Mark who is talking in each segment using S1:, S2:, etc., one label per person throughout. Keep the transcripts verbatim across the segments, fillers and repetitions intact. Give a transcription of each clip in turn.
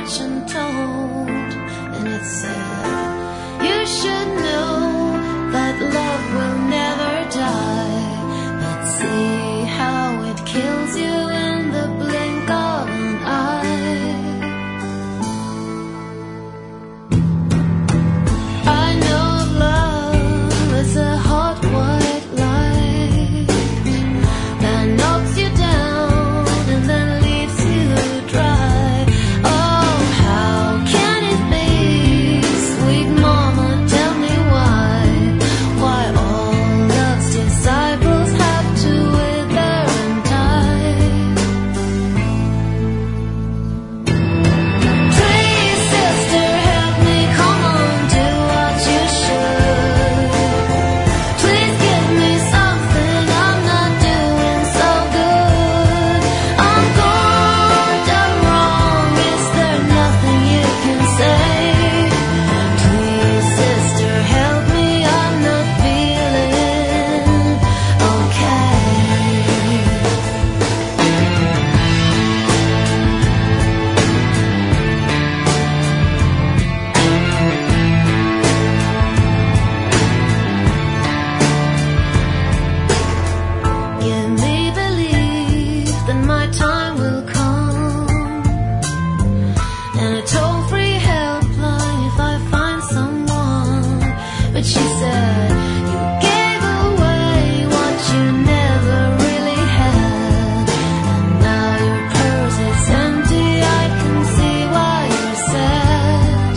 S1: fortune told, and it said, you should know that love will never die, but see how it kills you in the blink of an eye. I know love is a hot white light that knocks you down and then leaves you dry. Oh, how can it be, sweet mama, tell me why, why all love's disciples have to wither and die. Please, sister, help me, come on, do what you should. Please give me something, I'm not doing so good. I'm gone, done wrong, is there nothing you can say? Please, sister, help me, I'm not feeling okay. Give me belief that my time will come, and a toll-free helpline if I find someone. But she said, you gave away what you never really had, and now your purse is empty, I can see why you're sad.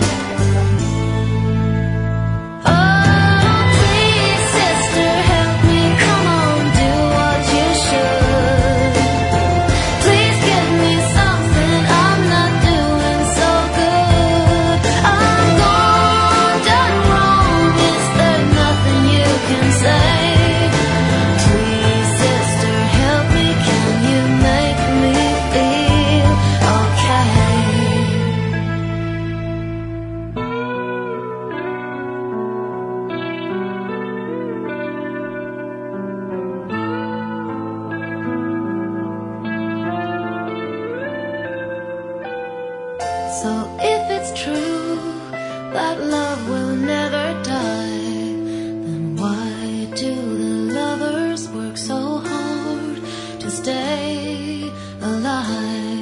S1: Oh, please, sister, help me, come on, do what you should. Please give me something, I'm not doing so good. I'm gone, done wrong, is there nothing you can say? Please, sister, help me, can you make me feel okay? So if it's true that love will never die, then why do the lovers work so hard to stay alive?